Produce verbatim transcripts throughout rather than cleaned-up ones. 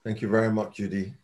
Thank you very much, Judy.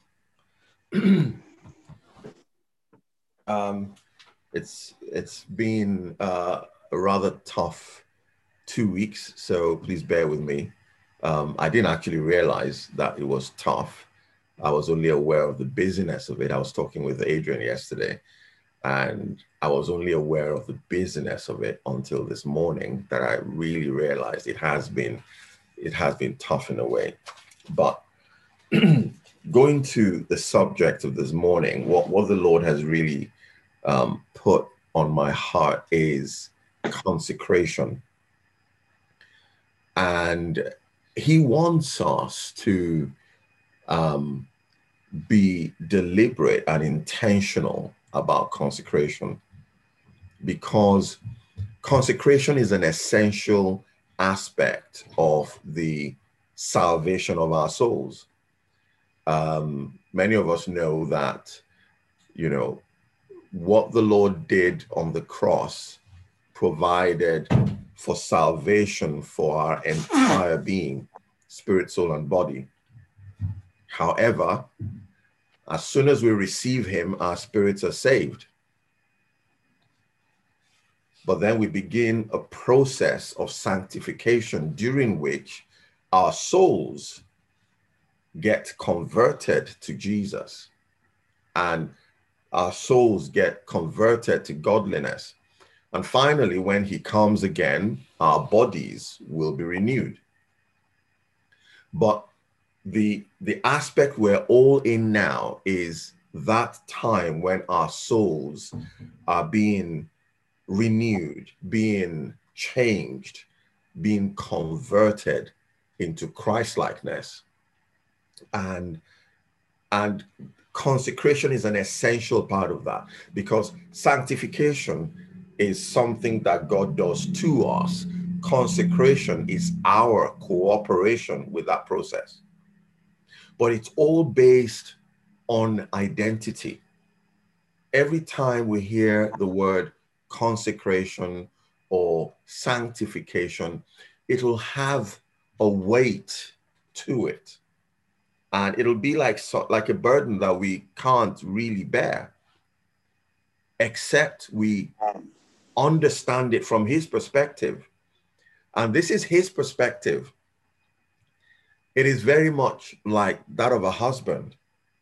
um, it's it's been uh, a rather tough two weeks, so please bear with me. Um, I didn't actually realize that it was tough. I was only aware of the busyness of it. I was talking with Adrian yesterday, and I was only aware of the busyness of it until this morning that I really realized it has been it has been tough in a way. But going to the subject of this morning, what, what the Lord has really um, put on my heart is consecration. And He wants us to um, be deliberate and intentional about consecration, because consecration is an essential aspect of the salvation of our souls. Um, many of us know that, you know, what the Lord did on the cross provided for salvation for our entire being, spirit, soul, and body. However, as soon as we receive Him, our spirits are saved. But then we begin a process of sanctification during which our souls get converted to Jesus, and our souls get converted to godliness. And finally, when He comes again, our bodies will be renewed. But the, the aspect we're all in now is that time when our souls are being renewed, being changed, being converted into Christ-likeness. And, and consecration is an essential part of that, because sanctification is something that God does to us. Consecration is our cooperation with that process. But it's all based on identity. Every time we hear the word consecration or sanctification, it'll have a weight to it. And it'll be like, so, like a burden that we can't really bear, except we understand it from His perspective. And this is His perspective. It is very much like that of a husband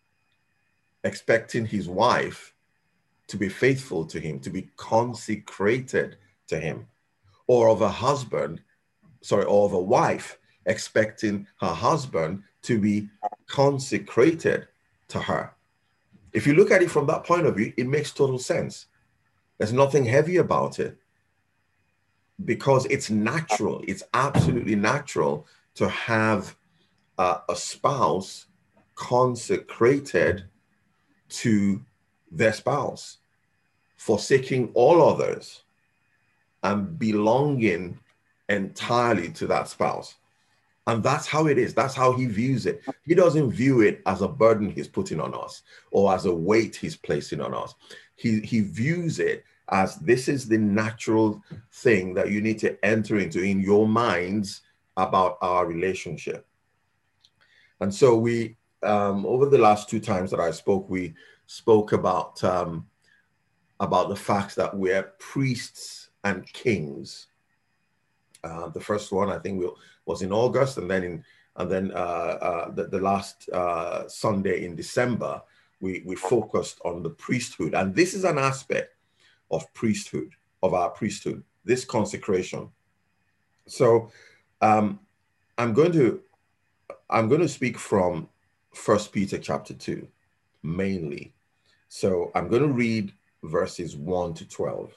expecting his wife to be faithful to him, to be consecrated to him, or of a husband, sorry, or of a wife expecting her husband to be consecrated to her. If you look at it from that point of view, it makes total sense. There's nothing heavy about it, because it's natural. It's absolutely natural to have uh, a spouse consecrated to their spouse, forsaking all others and belonging entirely to that spouse. And that's how it is. That's how He views it. He doesn't view it as a burden He's putting on us or as a weight He's placing on us. He, he views it as this is the natural thing that you need to enter into in your minds about our relationship. And so we, um, over the last two times that I spoke, we spoke about, um, about the fact that we're priests and kings. Uh, the first one, I think, we, was in August, and then in and then uh, uh, the, the last uh, Sunday in December, we we focused on the priesthood, and this is an aspect of priesthood, of our priesthood, this consecration. So um, I'm going to I'm going to speak from First Peter chapter two, mainly. So I'm going to read verses one to twelve.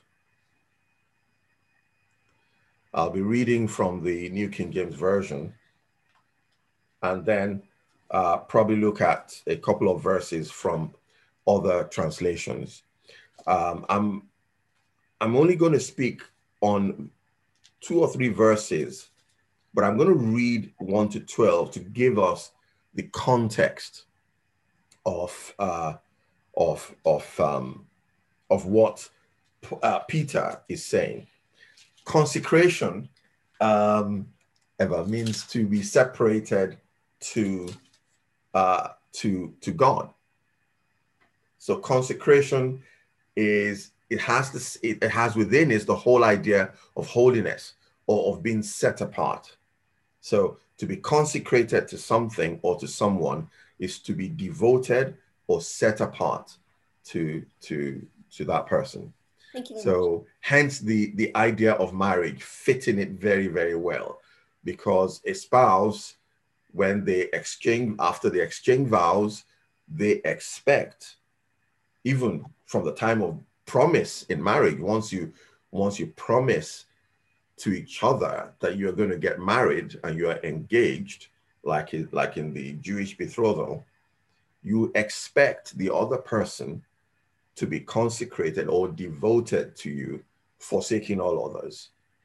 I'll be reading from the New King James Version, and then uh, probably look at a couple of verses from other translations. Um, I'm, I'm only going to speak on two or three verses, but I'm going to read one to twelve to give us the context of, uh, of, of, um, of what uh, Peter is saying. Consecration, um, Eva, means to be separated to uh, to, to God. So consecration is, it has this, it, it has within it the whole idea of holiness or of being set apart. So to be consecrated to something or to someone is to be devoted or set apart to, to, to that person. Thank you very So much. hence the, the idea of marriage fitting it very, very well, because a spouse, when they exchange, after they exchange vows, they expect, even from the time of promise in marriage, once you, once you promise to each other that you're going to get married and you are engaged, like, like in the Jewish betrothal, you expect the other person to be consecrated or devoted to you, forsaking all others.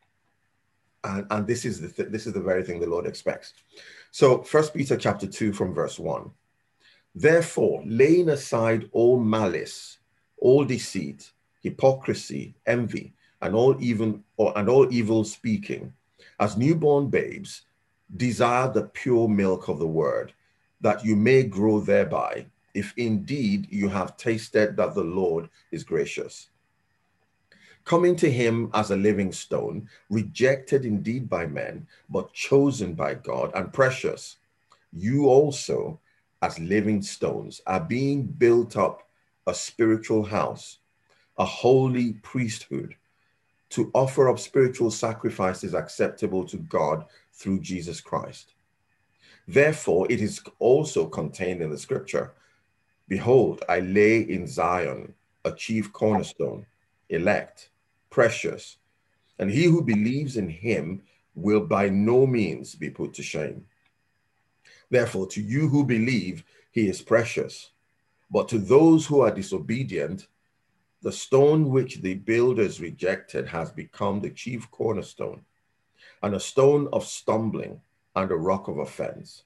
And, and this is the th- this is the very thing the Lord expects. So First Peter chapter two from verse one. Therefore, laying aside all malice, all deceit, hypocrisy, envy, and all even or and all evil speaking, as newborn babes, desire the pure milk of the word, that you may grow thereby, if indeed you have tasted that the Lord is gracious. Coming to him as a living stone, rejected indeed by men, but chosen by God and precious, you also, as living stones, are being built up a spiritual house, a holy priesthood, to offer up spiritual sacrifices acceptable to God through Jesus Christ. Therefore, it is also contained in the scripture, behold, I lay in Zion a chief cornerstone, elect, precious, and he who believes in him will by no means be put to shame. Therefore, to you who believe, he is precious. But to those who are disobedient, the stone which the builders rejected has become the chief cornerstone, and a stone of stumbling and a rock of offense.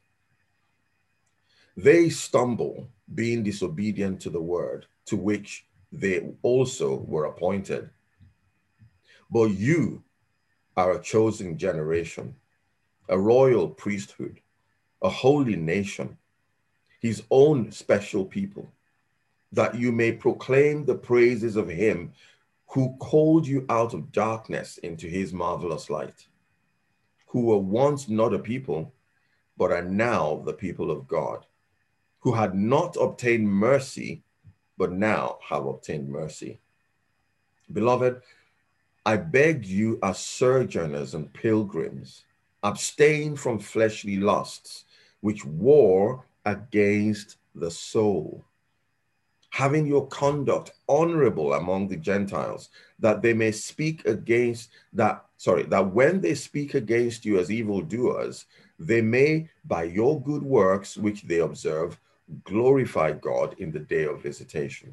They stumble, being disobedient to the word, to which they also were appointed. But you are a chosen generation, a royal priesthood, a holy nation, his own special people, that you may proclaim the praises of him who called you out of darkness into his marvelous light, who were once not a people, but are now the people of God, who had not obtained mercy, but now have obtained mercy. Beloved, I beg you as sojourners and pilgrims, abstain from fleshly lusts, which war against the soul, having your conduct honorable among the Gentiles, that they may speak against that, sorry, that when they speak against you as evildoers, they may, by your good works which they observe, glorify God in the day of visitation.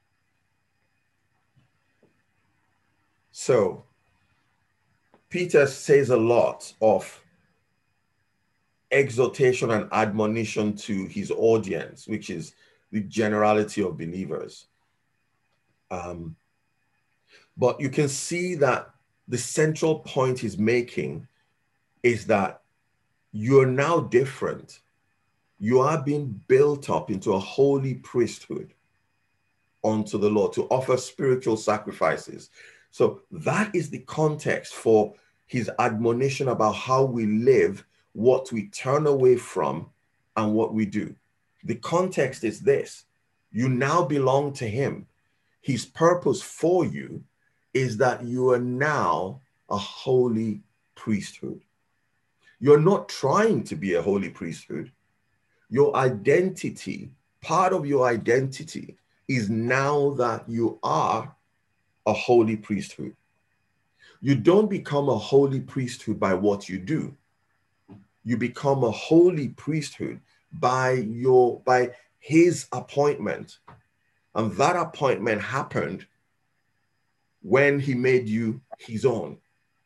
So, Peter says a lot of exhortation and admonition to his audience, which is the generality of believers. Um, but you can see that the central point he's making is that you're now different. You are being built up into a holy priesthood unto the Lord to offer spiritual sacrifices. So that is the context for his admonition about how we live, what we turn away from, and what we do. The context is this: you now belong to him. His purpose for you is that you are now a holy priesthood. You're not trying to be a holy priesthood. Your identity, part of your identity, is now that you are a holy priesthood. You don't become a holy priesthood by what you do. You become a holy priesthood by your by his appointment. And that appointment happened when he made you his own.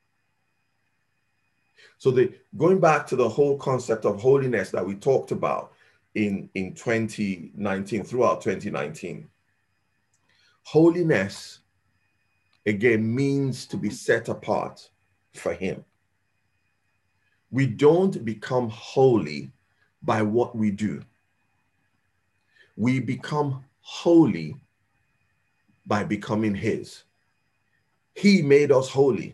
So the going back to the whole concept of holiness that we talked about in, in twenty nineteen, throughout twenty nineteen, holiness again means to be set apart for him. We don't become holy by what we do. We become holy by becoming his. He made us holy.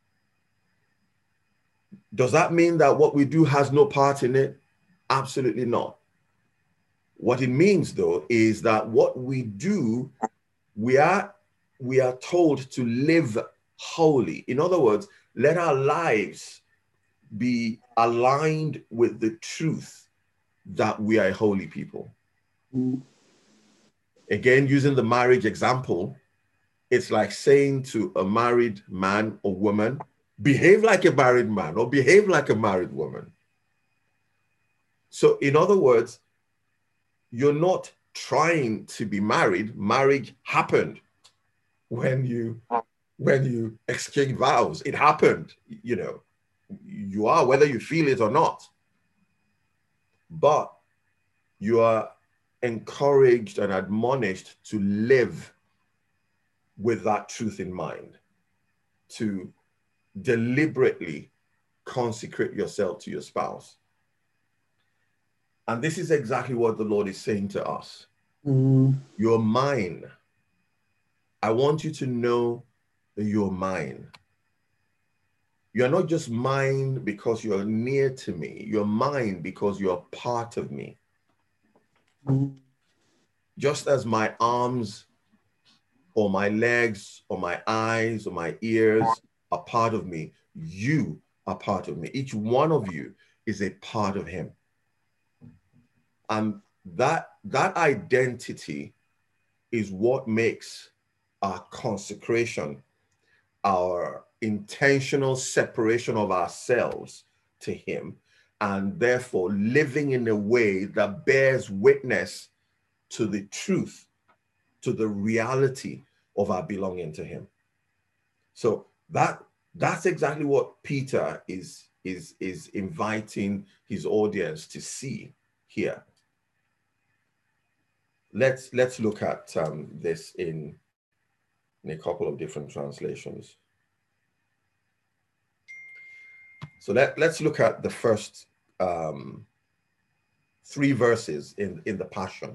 Does that mean that what we do has no part in it? Absolutely not. What it means, though, is that what we do, we are, we are told to live holy. In other words, let our lives be aligned with the truth that we are a holy people. Mm. Again, using the marriage example, it's like saying to a married man or woman, behave like a married man or behave like a married woman. So in other words, you're not trying to be married. Marriage happened when you when you exchange vows. It happened, you know, you are, whether you feel it or not. But you are encouraged and admonished to live with that truth in mind, to deliberately consecrate yourself to your spouse. And this is exactly what the Lord is saying to us. Mm. You're mine. I want you to know that you're mine. You're not just mine because you're near to me. You're mine because you're part of me. Mm. Just as my arms or my legs or my eyes or my ears are part of me, you are part of me. Each one of you is a part of him. And that, that identity is what makes our consecration, our intentional separation of ourselves to him, and therefore living in a way that bears witness to the truth, to the reality of our belonging to him. So that that's exactly what Peter is, is, is inviting his audience to see here. Let's, let's look at um, this in, in a couple of different translations. So let, let's look at the first um, three verses in, in the Passion.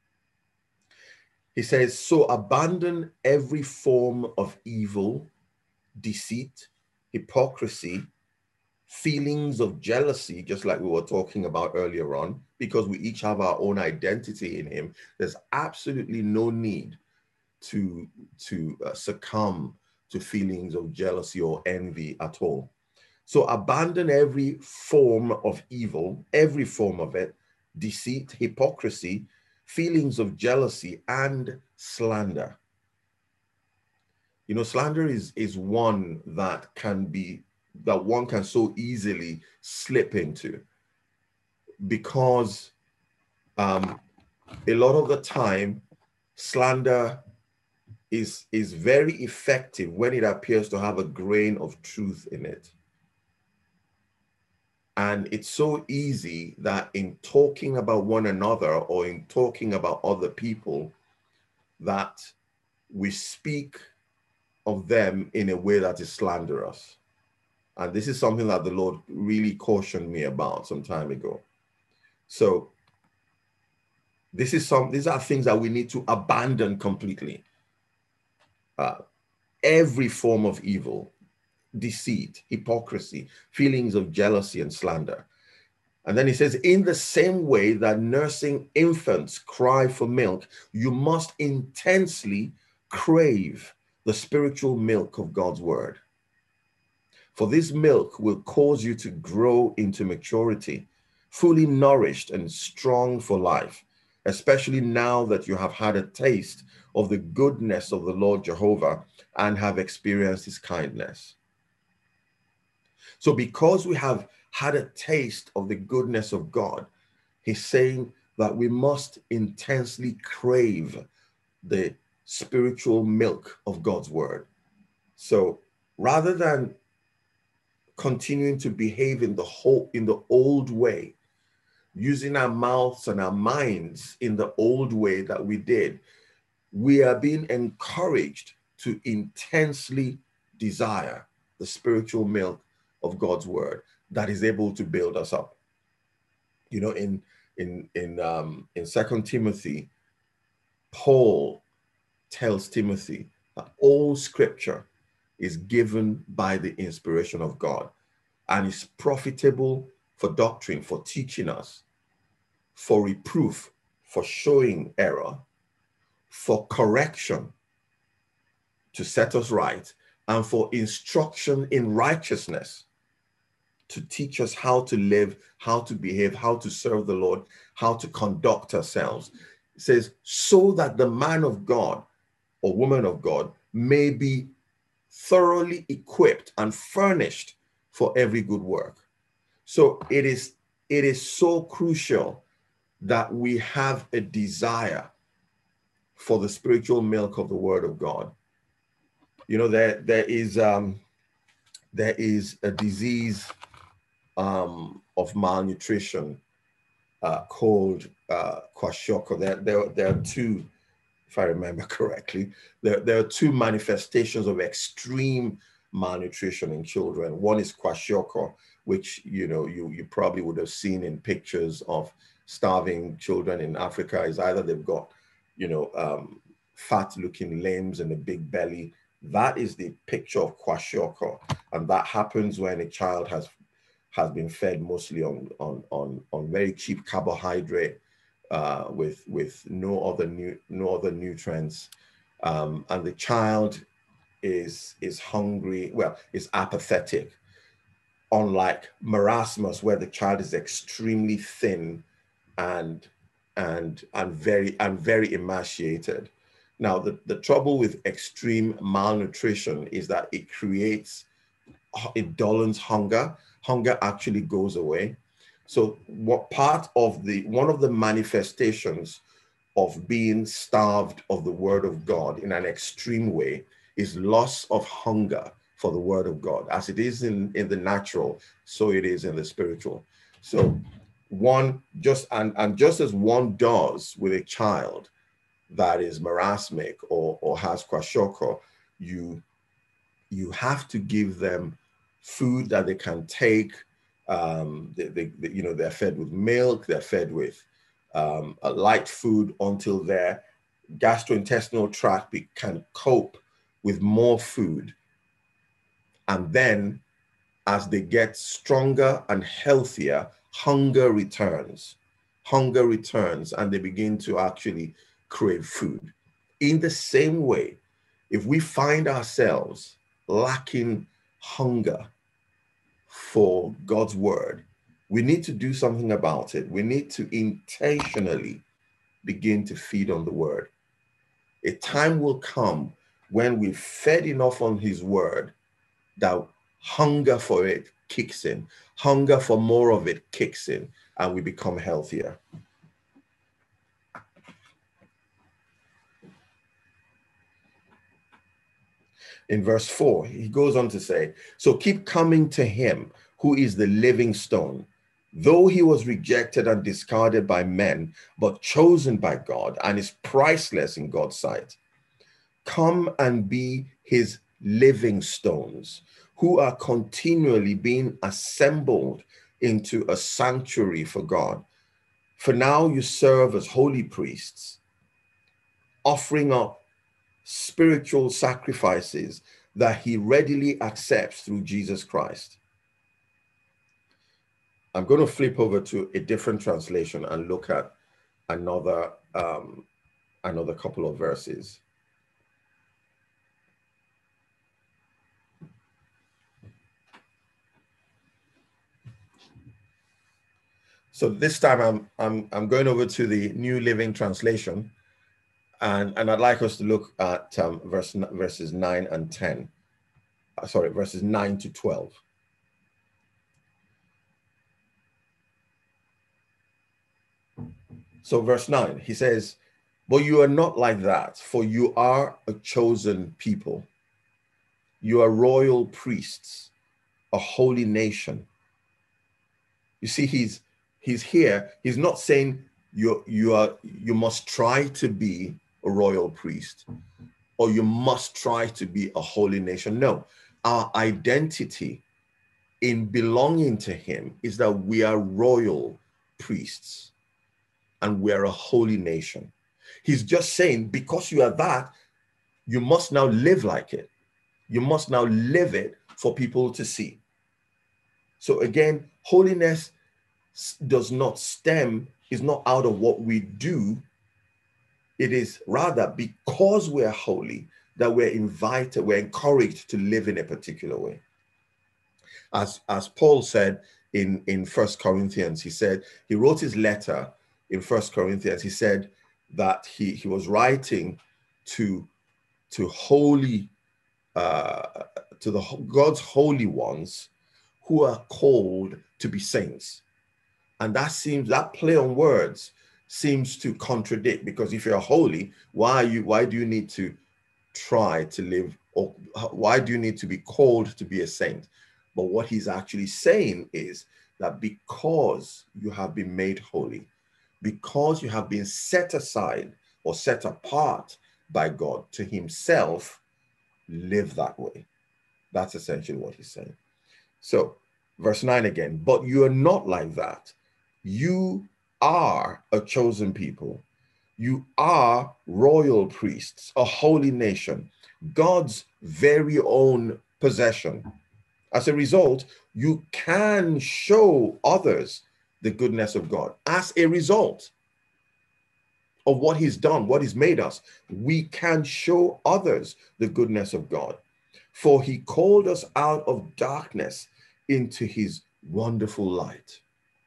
He says, so abandon every form of evil, deceit, hypocrisy, feelings of jealousy, just like we were talking about earlier on, because we each have our own identity in him. There's absolutely no need to, to uh, succumb to feelings of jealousy or envy at all. So abandon every form of evil, every form of it, deceit, hypocrisy, feelings of jealousy, and slander. You know, slander is, is one that can be, that one can so easily slip into, because um, a lot of the time, slander is, is very effective when it appears to have a grain of truth in it. And it's so easy that in talking about one another or in talking about other people, that we speak of them in a way that is slanderous. And this is something that the Lord really cautioned me about some time ago. So this is some, these are things that we need to abandon completely. Uh, every form of evil, deceit, hypocrisy, feelings of jealousy and slander. And then he says, in the same way that nursing infants cry for milk, you must intensely crave the spiritual milk of God's word. For this milk will cause you to grow into maturity, fully nourished and strong for life, especially now that you have had a taste of the goodness of the Lord Jehovah and have experienced his kindness. So because we have had a taste of the goodness of God, he's saying that we must intensely crave the spiritual milk of God's word. So rather than continuing to behave in the whole, in the old way, using our mouths and our minds in the old way that we did, we are being encouraged to intensely desire the spiritual milk of God's word that is able to build us up. You know, in in in um, in Second Timothy, Paul tells Timothy that all scripture is given by the inspiration of God and is profitable for doctrine, for teaching us, for reproof, for showing error, for correction, to set us right, and for instruction in righteousness, to teach us how to live, how to behave, how to serve the Lord, how to conduct ourselves. It says, so that the man of God or woman of God may be thoroughly equipped and furnished for every good work. So it is, it is so crucial that we have a desire for the spiritual milk of the Word of God. You know, there, there is um, there is a disease um, of malnutrition uh, called uh, kwashiorkor. There, there, there are two, if I remember correctly, there, there are two manifestations of extreme malnutrition in children. One is kwashiorkor, which you know you you probably would have seen in pictures of starving children in Africa. Is either they've got you know um, fat-looking limbs and a big belly. That is the picture of kwashiorkor, and that happens when a child has has been fed mostly on on on, on very cheap carbohydrate uh, with with no other new no other nutrients, um, and the child is is hungry. Well, is apathetic. Unlike marasmus, where the child is extremely thin and and and very and very emaciated. Now, the, the trouble with extreme malnutrition is that it creates, it dullens hunger. Hunger actually goes away. So what part of the, one of the manifestations of being starved of the Word of God in an extreme way is loss of hunger for the Word of God. As it is in, in the natural, so it is in the spiritual. So one just, and, and just as one does with a child that is marasmic or, or has kwashiorkor, you, you have to give them food that they can take. Um, they, they, they, you know, they're fed with milk, they're fed with um, a light food until their gastrointestinal tract be, can cope with more food. And then as they get stronger and healthier, hunger returns. Hunger returns and they begin to actually crave food. In the same way, if we find ourselves lacking hunger for God's word, we need to do something about it. We need to intentionally begin to feed on the word. A time will come when we've fed enough on his word that hunger for it kicks in. Hunger for more of it kicks in, and we become healthier. In verse four, he goes on to say, so keep coming to him who is the living stone. Though he was rejected and discarded by men, but chosen by God and is priceless in God's sight. Come and be his living stones, who are continually being assembled into a sanctuary for God. For now you serve as holy priests, offering up spiritual sacrifices that he readily accepts through Jesus Christ. I'm going to flip over to a different translation and look at another, um, another couple of verses. So this time I'm, I'm, I'm going over to the New Living Translation, and, and I'd like us to look at um, verse, verses nine and ten. Uh, sorry, verses nine to twelve. So verse nine, he says, but you are not like that, for you are a chosen people. You are royal priests, a holy nation. You see, he's he's here. He's not saying you you are you must try to be a royal priest or you must try to be a holy nation. No, our identity in belonging to him is that we are royal priests. and we're a holy nation. He's just saying, because you are that, you must now live like it. You must now live it for people to see. So again, holiness does not stem, is not out of what we do. It is rather because we're holy that we're invited, we're encouraged to live in a particular way. As, as Paul said in, in First Corinthians, he said, he wrote his letter in First Corinthians, he said that he, he was writing to, to holy, uh, to the God's holy ones who are called to be saints. And that seems, that play on words seems to contradict, because if you're holy, why are you, why do you need to try to live, or why do you need to be called to be a saint? But what he's actually saying is that because you have been made holy, because you have been set aside or set apart by God to himself, live that way. That's essentially what he's saying. So verse nine again, but you are not like that. You are a chosen people. You are royal priests, a holy nation, God's very own possession. As a result, you can show others the goodness of God. As a result of what he's done, what he's made us, we can show others the goodness of God. For he called us out of darkness into his wonderful light.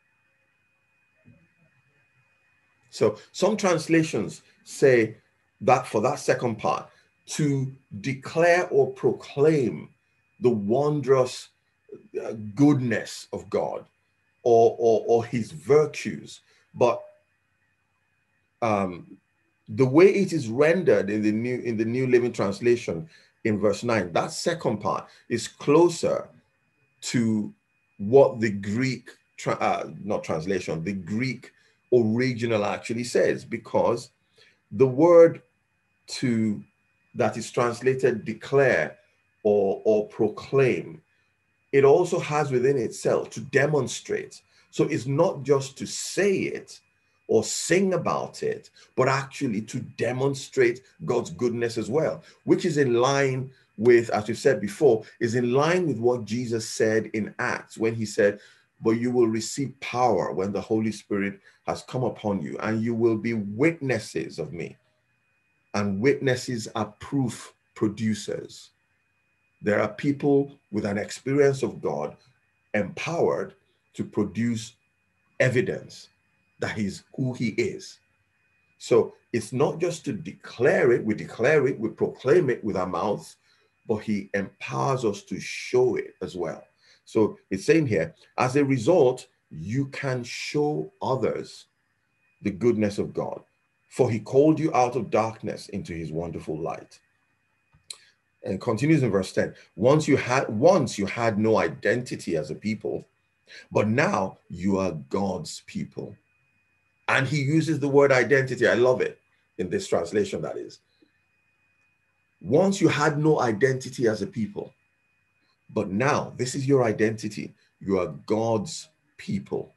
So some translations say that for that second part, to declare or proclaim the wondrous goodness of God, or, or, or his virtues. But um, the way it is rendered in the new in the New Living Translation in verse nine, that second part is closer to what the Greek, tra uh, not translation, the Greek original actually says, because the word to that is translated declare or, or proclaim, it also has within itself to demonstrate. So it's not just to say it or sing about it, but actually to demonstrate God's goodness as well, which is in line with, as we said before, is in line with what Jesus said in Acts when he said, but you will receive power when the Holy Spirit has come upon you, and you will be witnesses of me. And witnesses are proof producers. There are people with an experience of God empowered to produce evidence that he's who he is. So it's not just to declare it, we declare it, we proclaim it with our mouths, but he empowers us to show it as well. So it's saying here, as a result, you can show others the goodness of God, for he called you out of darkness into his wonderful light. And continues in verse ten. Once you had once you had no identity as a people, but now you are God's people. And he uses the word identity. I love it in this translation, that is. Once you had no identity as a people, but now this is your identity. You are God's people.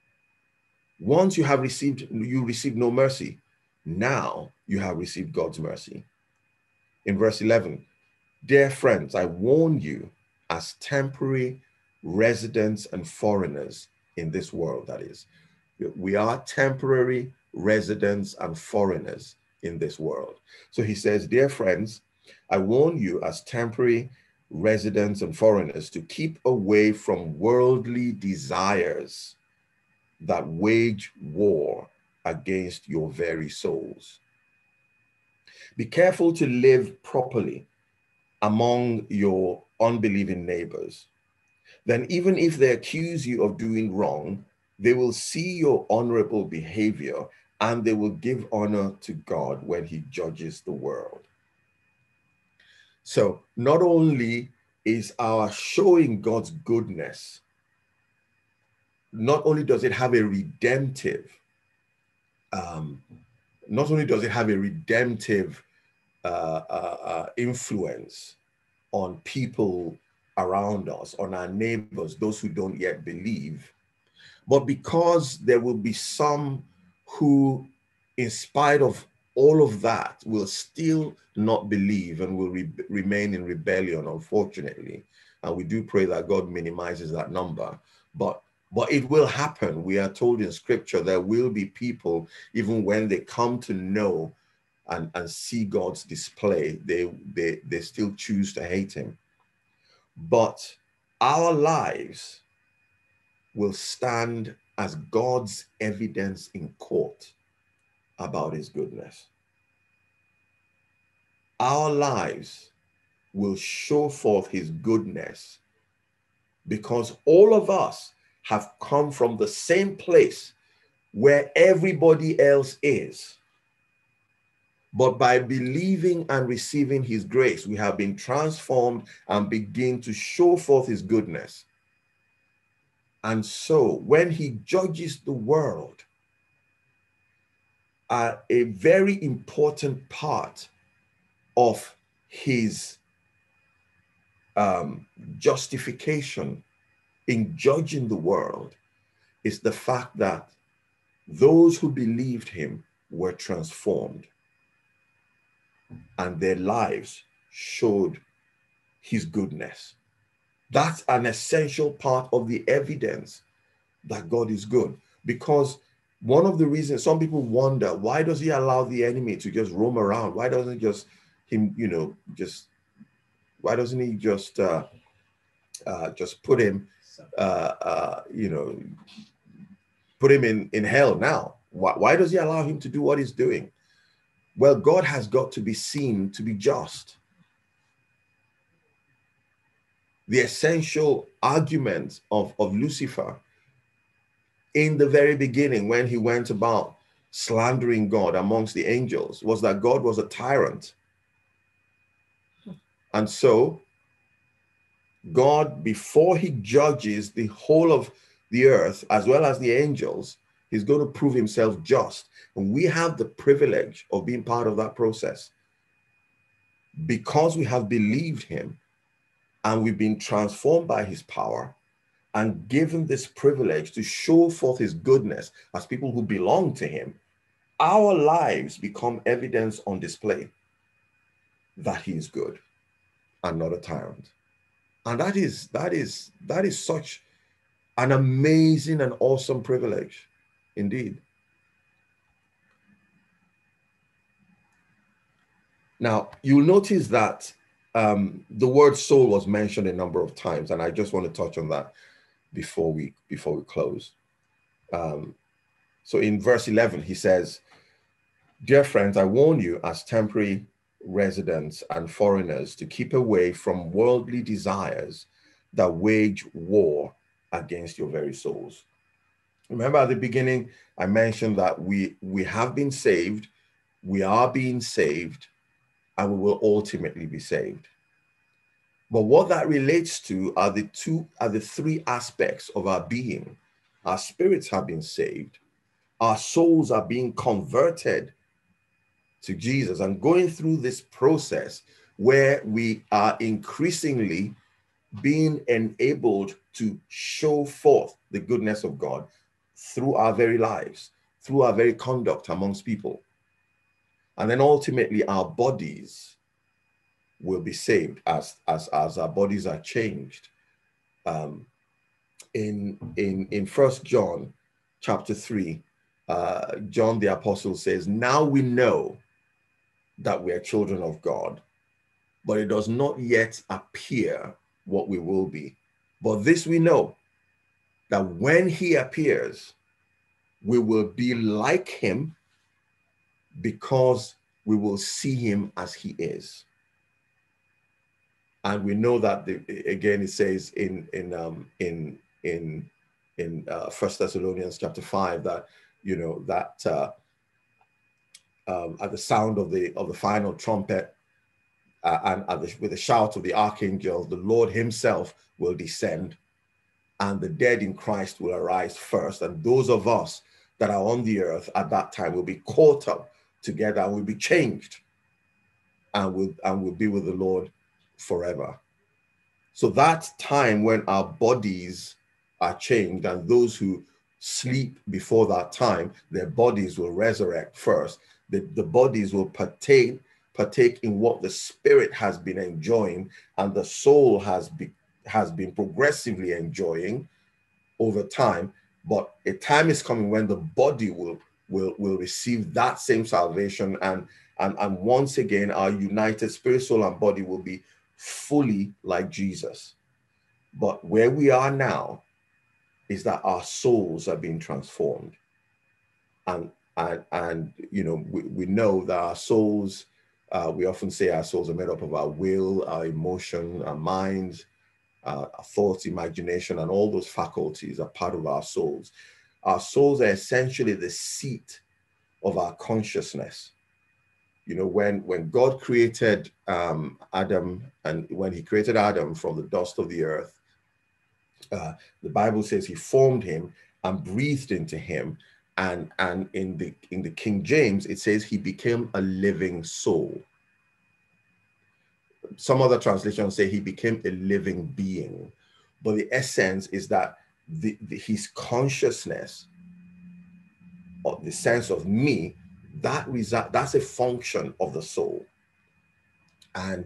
Once you have received, you received no mercy. Now you have received God's mercy. In verse eleven, dear friends, I warn you as temporary residents and foreigners in this world, that is. We are temporary residents and foreigners in this world. So he says, dear friends, I warn you as temporary residents and foreigners to keep away from worldly desires that wage war against your very souls. Be careful to live properly among your unbelieving neighbors. Then even if they accuse you of doing wrong, they will see your honorable behavior and they will give honor to God when he judges the world. So not only is our showing God's goodness, not only does it have a redemptive, um, not only does it have a redemptive uh, uh, uh, influence on people around us, on our neighbors, those who don't yet believe, but because there will be some who, in spite of all of that, will still not believe and will re remain in rebellion, unfortunately. And we do pray that God minimizes that number. But but it will happen. We are told in scripture there will be people, even when they come to know and, and see God's display, they, they, they still choose to hate him. But our lives will stand as God's evidence in court about his goodness. Our lives will show forth his goodness because all of us have come from the same place where everybody else is. But by believing and receiving his grace, we have been transformed and begin to show forth his goodness. And so when he judges the world, uh, a very important part of his um, justification in judging the world is the fact that those who believed him were transformed and their lives showed his goodness. That's an essential part of the evidence that God is good. Because one of the reasons some people wonder, why does he allow the enemy to just roam around? Why doesn't just him, you know, just, why doesn't he just, uh, uh, just put him, uh, uh, you know, put him in, in hell now? Why, why does he allow him to do what he's doing? Well, God has got to be seen to be just. The essential argument of, of Lucifer in the very beginning, when he went about slandering God amongst the angels, was that God was a tyrant. And so God, before he judges the whole of the earth, as well as the angels, he's going to prove himself just. And we have the privilege of being part of that process. Because we have believed him and we've been transformed by his power and given this privilege to show forth his goodness as people who belong to him, our lives become evidence on display that he is good and not a tyrant. And that is, that is, that is such an amazing and awesome privilege indeed. Now, you'll notice that um, the word soul was mentioned a number of times, and I just want to touch on that before we, before we close. Um, so in verse eleven, he says, "Dear friends, I warn you as temporary residents and foreigners to keep away from worldly desires that wage war against your very souls." Remember at the beginning, I mentioned that we, we have been saved, we are being saved, and we will ultimately be saved. But what that relates to are the two, are the three aspects of our being. Our spirits have been saved, our souls are being converted to Jesus and going through this process where we are increasingly being enabled to show forth the goodness of God through our very lives, through our very conduct amongst people. And then ultimately our bodies will be saved as, as, as our bodies are changed. Um, in, in, in First John chapter three, uh, John the Apostle says, "Now we know that we are children of God, but it does not yet appear what we will be. But this we know, that when he appears, we will be like him because we will see him as he is." And we know that the, again, it says in in um, in in in uh, First Thessalonians chapter five that you know that uh, um, at the sound of the of the final trumpet uh, and at the, with the shout of the archangel, the Lord himself will descend, and the dead in Christ will arise first, and those of us that are on the earth at that time will be caught up together and will be changed, and will and will be with the Lord forever. So that time when our bodies are changed and those who sleep before that time, their bodies will resurrect first. The, the bodies will partake, partake in what the spirit has been enjoying and the soul has, be, has been progressively enjoying over time. But a time is coming when the body will, will, will receive that same salvation, and, and, and once again, our united spirit, soul, and body will be fully like Jesus. But where we are now is that our souls are being transformed. And, and, and you know, we, we know that our souls, uh, we often say our souls are made up of our will, our emotion, our minds, uh, our thoughts, imagination, and all those faculties are part of our souls. Our souls are essentially the seat of our consciousness. You know, when, when God created um, Adam, and when he created Adam from the dust of the earth, Uh, the Bible says he formed him and breathed into him, and and in the in the King James it says he became a living soul. Some other translations say he became a living being, but the essence is that the, the his consciousness, or the sense of me, that result that's a function of the soul, and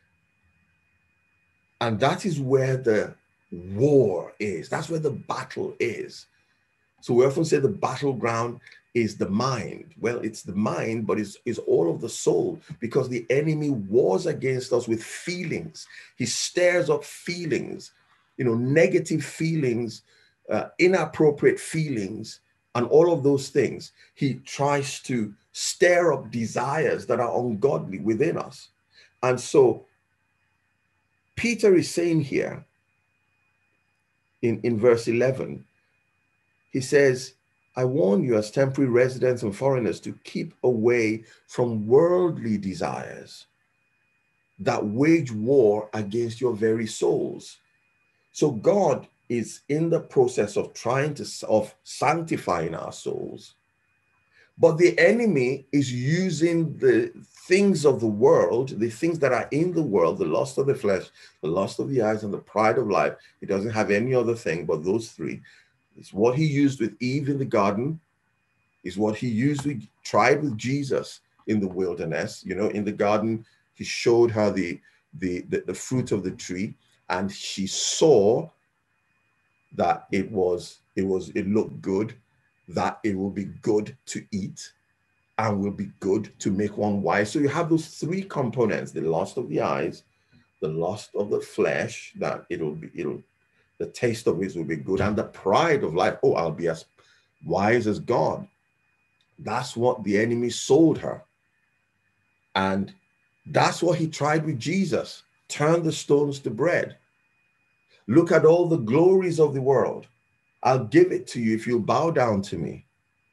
and that is where the war is. That's where the battle is. So we often say the battleground is the mind. Well, it's the mind, but it's, it's all of the soul, because the enemy wars against us with feelings. He stirs up feelings, you know, negative feelings, uh, inappropriate feelings, and all of those things. He tries to stir up desires that are ungodly within us. And so Peter is saying here in, in verse eleven, he says, I warn you as temporary residents and foreigners to keep away from worldly desires that wage war against your very souls. So God is in the process of trying to, of sanctifying our souls. But the enemy is using the things of the world, the things that are in the world, the lust of the flesh, the lust of the eyes, and the pride of life. He doesn't have any other thing but those three. It's what he used with Eve in the garden. Is what he used with, tried with Jesus in the wilderness. You know, in the garden, he showed her the, the, the, the fruit of the tree, and she saw that it was, it was, it looked good, that it will be good to eat and will be good to make one wise. So you have those three components: the lust of the eyes, the lust of the flesh, that it'll be, it'll, the taste of it will be good, and the pride of life. Oh, I'll be as wise as God. That's what the enemy sold her. And that's what he tried with Jesus. Turn the stones to bread. Look at all the glories of the world. I'll give it to you if you bow down to me.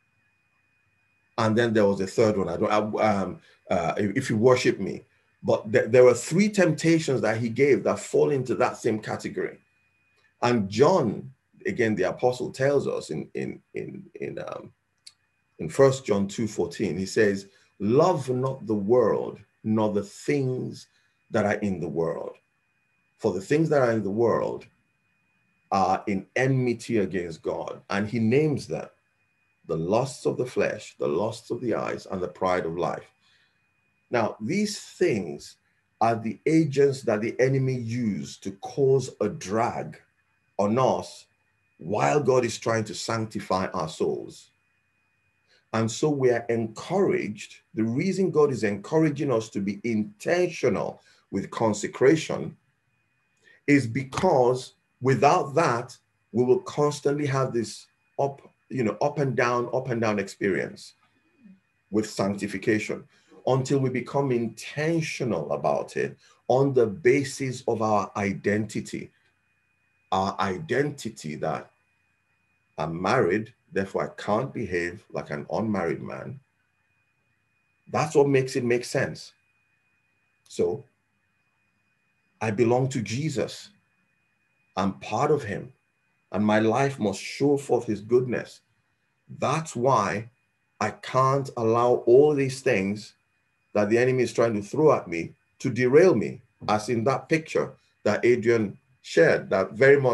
And then there was a third one. I don't, um, uh, if you worship me. But th there were three temptations that he gave that fall into that same category. And John, again, the apostle, tells us in in in in um, in First John two fourteen, he says, "Love not the world, nor the things that are in the world. For the things that are in the world are in enmity against God." And he names them: the lusts of the flesh, the lusts of the eyes, and the pride of life. Now, these things are the agents that the enemy used to cause a drag on us while God is trying to sanctify our souls. And so we are encouraged. The reason God is encouraging us to be intentional with consecration is because without that, we will constantly have this up, you know, up and down, up and down experience with sanctification, until we become intentional about it on the basis of our identity. Our identity that I'm married, therefore I can't behave like an unmarried man. That's what makes it make sense. So I belong to Jesus. I'm part of him, and my life must show forth his goodness. That's why I can't allow all these things that the enemy is trying to throw at me to derail me, as in that picture that Adrian shared, that very much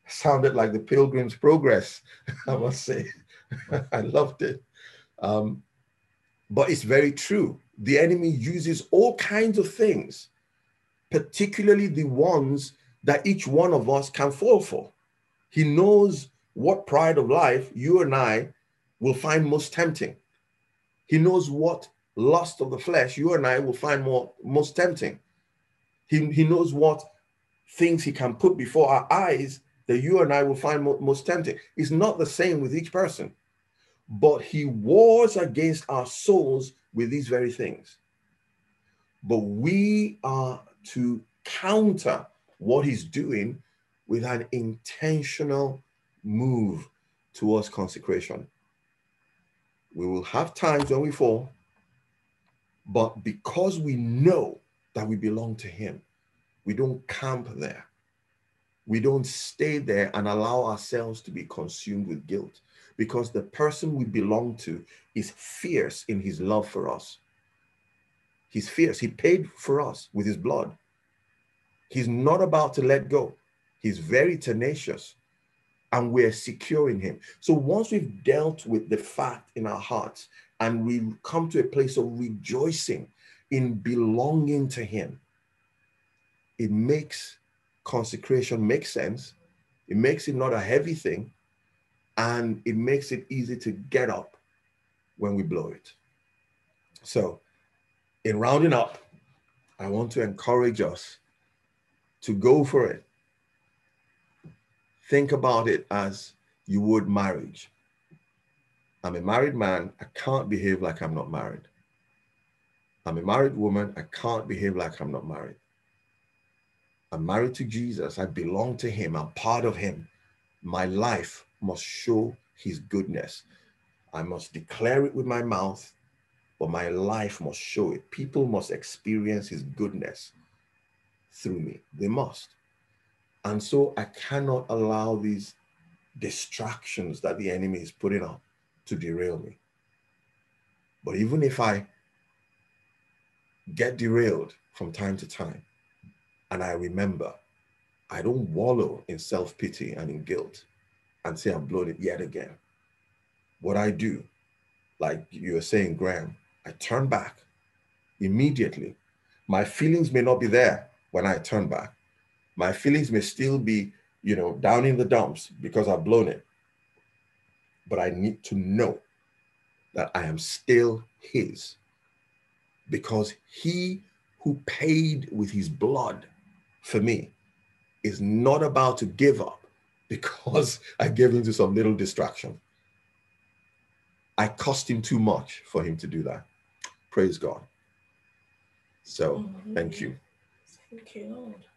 Sounded like the Pilgrim's Progress, I must say. I loved it. Um, but it's very true. The enemy uses all kinds of things, particularly the ones that each one of us can fall for. He knows what pride of life you and I will find most tempting. He knows what lust of the flesh you and I will find more most tempting. He, he knows what things he can put before our eyes that you and I will find mo- most tempting. It's not the same with each person, but he wars against our souls with these very things. But we are to counter what he's doing with an intentional move towards consecration. We will have times when we fall, but because we know that we belong to him, we don't camp there. We don't stay there and allow ourselves to be consumed with guilt, because the person we belong to is fierce in his love for us. He's fierce. He paid for us with his blood. He's not about to let go. He's very tenacious, and we're secure in him. So once we've dealt with the fact in our hearts and we come to a place of rejoicing in belonging to him, it makes consecration make sense. It makes it not a heavy thing, and it makes it easy to get up when we blow it. So in rounding up, I want to encourage us to go for it. Think about it as you would marriage. I'm a married man. I can't behave like I'm not married. I'm a married woman. I can't behave like I'm not married. I'm married to Jesus. I belong to him. I'm part of him. My life must show his goodness. I must declare it with my mouth, but my life must show it. People must experience his goodness through me. They must. And so I cannot allow these distractions that the enemy is putting up to derail me. But even if I get derailed from time to time, and I remember, I don't wallow in self-pity and in guilt and say I've blown it yet again. What I do, like you were saying, Graham, I turn back immediately. My feelings may not be there when I turn back. My feelings may still be, you know, down in the dumps because I've blown it. But I need to know that I am still his, because he who paid with his blood for me is not about to give up because I gave into some little distraction. I cost him too much for him to do that. Praise God. So, thank you. Thank you, Lord.